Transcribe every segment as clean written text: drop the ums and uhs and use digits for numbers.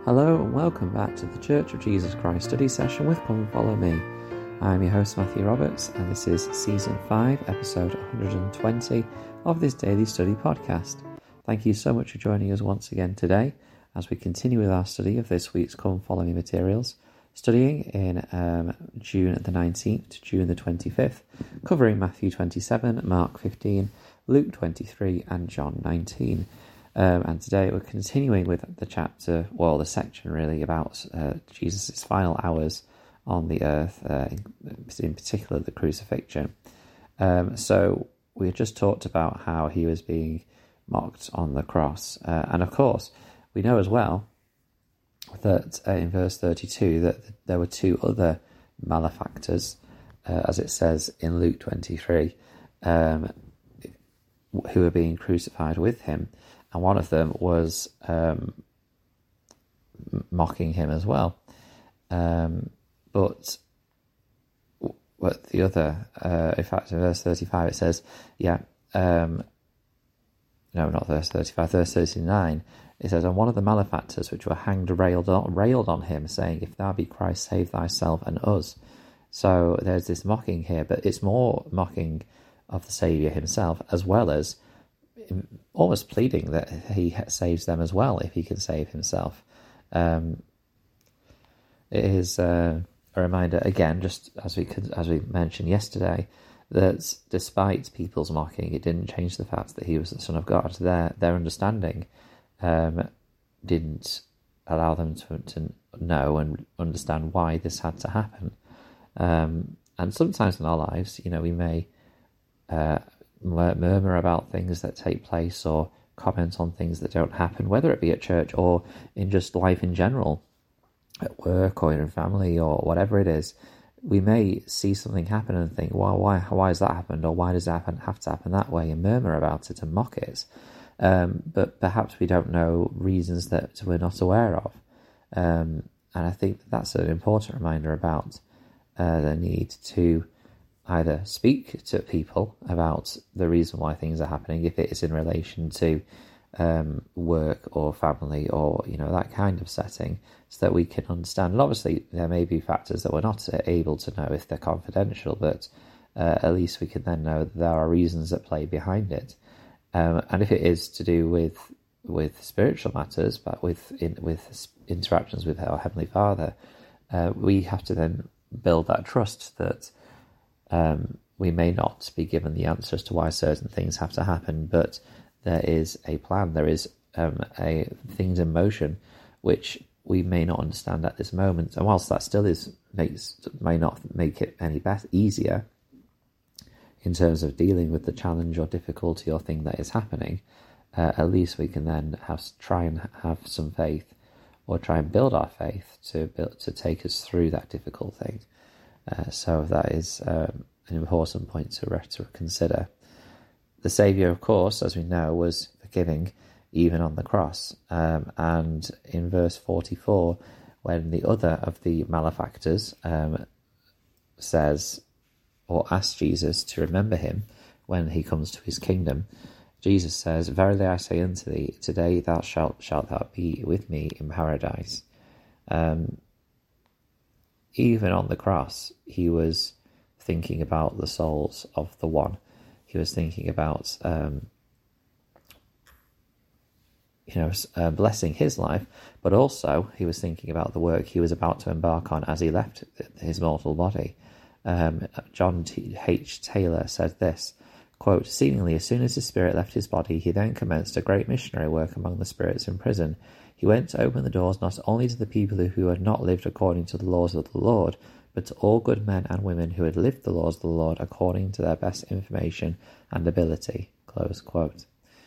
Hello and welcome back to the Church of Jesus Christ study session with Come Follow Me. I'm your host Matthew Roberts and this is Season 5, Episode 120 of this daily study podcast. Thank you so much for joining us once again today as we continue with our study of this week's Come Follow Me materials, studying in June the 19th to June the 25th, covering Matthew 27, Mark 15, Luke 23 and John 19. And today we're continuing with the section really about Jesus' final hours on the earth, in particular the crucifixion. So we just talked about how he was being mocked on the cross. And of course, we know as well that in verse 32 that there were two other malefactors, as it says in Luke 23, who were being crucified with him. And one of them was mocking him as well. But the other, in fact, in verse 35 it says, no, not verse 35, verse 39, it says, "And one of the malefactors which were hanged railed on him, saying, If thou be Christ, save thyself and us." So there's this mocking here, but it's more mocking of the Saviour himself, as well as almost pleading that he saves them as well if he can save himself. It is a reminder again, just as we mentioned yesterday, that despite people's mocking, it didn't change the fact that he was the Son of God. Their understanding didn't allow them to know and understand why this had to happen. And sometimes in our lives, we may murmur about things that take place or comment on things that don't happen, whether it be at church or in just life in general, at work or in family or whatever it is. We may see something happen and think, well, why has that happened, or why does that have to happen that way, and murmur about it and mock it. But perhaps we don't know reasons that we're not aware of. And I think that's an important reminder about the need to either speak to people about the reason why things are happening, if it is in relation to work or family or that kind of setting, so that we can understand. And obviously there may be factors that we're not able to know if they're confidential, but at least we can then know that there are reasons at play behind it. And if it is to do with spiritual matters, but with interactions with our Heavenly Father, we have to then build that trust that we may not be given the answer as to why certain things have to happen, but there is a plan, there is things in motion which we may not understand at this moment. And whilst that still may not make it any easier in terms of dealing with the challenge or difficulty or thing that is happening, at least we can then try and have some faith, or try and build our faith to take us through that difficult thing. So that is an important point to consider. The Saviour, of course, as we know, was forgiving even on the cross. And in verse 44, when the other of the malefactors says or asks Jesus to remember him when he comes to his kingdom, Jesus says, "Verily I say unto thee, today thou shalt thou be with me in paradise." Even on the cross, he was thinking about the souls of the one. He was thinking about, blessing his life, but also he was thinking about the work he was about to embark on as he left his mortal body. John H. Taylor said this, quote, "Seemingly, as soon as his spirit left his body, he then commenced a great missionary work among the spirits in prison. He went to open the doors not only to the people who had not lived according to the laws of the Lord, but to all good men and women who had lived the laws of the Lord according to their best information and ability." Close quote.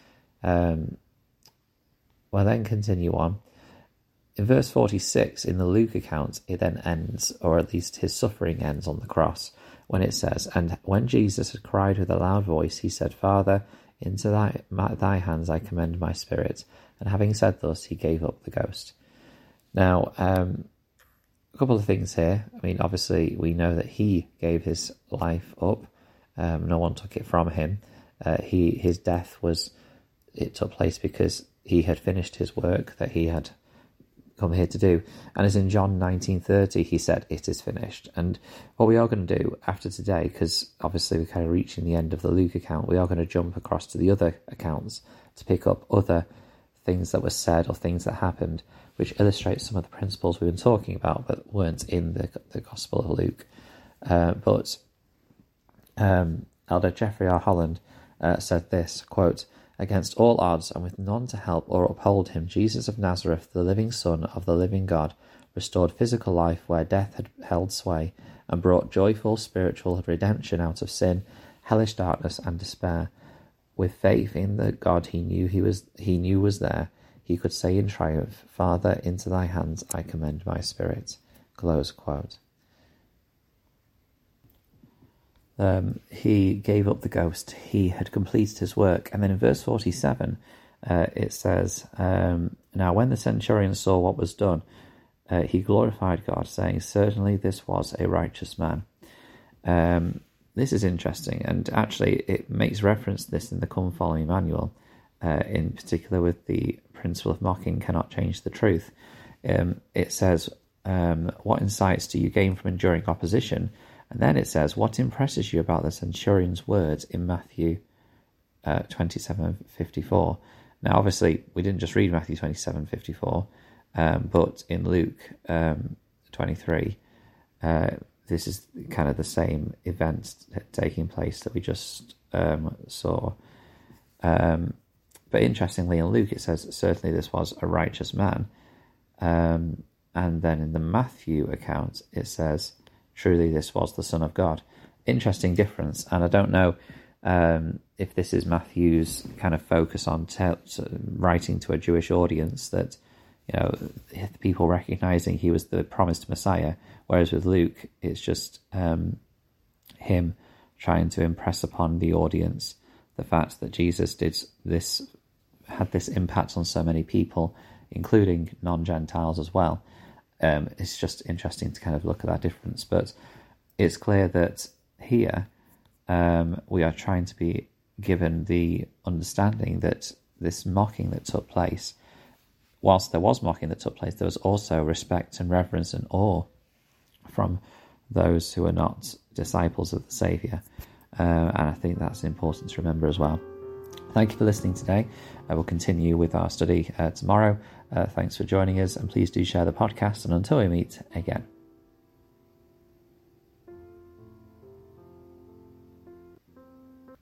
We'll then continue on. In verse 46, in the Luke account, it then ends, or at least his suffering ends on the cross, when it says, "And when Jesus had cried with a loud voice, he said, Father, into thy hands I commend my spirit. And having said thus, he gave up the ghost." Now, a couple of things here. I mean, obviously, we know that he gave his life up. No one took it from him. His death took place because he had finished his work that he had come here to do. And as in John 19:30, he said, "It is finished." And what we are going to do after today, because obviously we're kind of reaching the end of the Luke account, we are going to jump across to the other accounts to pick up other things that were said or things that happened, which illustrate some of the principles we've been talking about but weren't in the Gospel of Luke. But Elder Jeffrey R. Holland said this, quote, "Against all odds and with none to help or uphold him, Jesus of Nazareth, the living Son of the living God, restored physical life where death had held sway and brought joyful spiritual redemption out of sin, hellish darkness and despair. With faith in the God he knew was there, he could say in triumph, 'Father, into thy hands I commend my spirit.'" Close quote. He gave up the ghost. He had completed his work. And then in verse 47, it says, "Now when the centurion saw what was done, he glorified God, saying, 'Certainly this was a righteous man.'" This is interesting, and actually it makes reference to this in the Come Follow Me manual, in particular with the principle of mocking cannot change the truth. It says, "What insights do you gain from enduring opposition?" And then it says, "What impresses you about the centurion's words in Matthew 27:54? Now, obviously, we didn't just read Matthew 27:54, but in Luke 23, this is kind of the same event taking place that we just saw. But interestingly, in Luke, it says, "Certainly this was a righteous man." And then in the Matthew account, it says, "Truly this was the Son of God." Interesting difference. And I don't know if this is Matthew's kind of focus on writing to a Jewish audience, that, people recognizing he was the promised Messiah, whereas with Luke, it's just him trying to impress upon the audience the fact that Jesus had this impact on so many people, including non-Gentiles as well. It's just interesting to kind of look at that difference. But it's clear that here we are trying to be given the understanding that this mocking that took place, whilst there was mocking that took place, there was also respect and reverence and awe from those who are not disciples of the Saviour. And I think that's important to remember as well. Thank you for listening today. We'll continue with our study tomorrow. Thanks for joining us, and please do share the podcast. And until we meet again.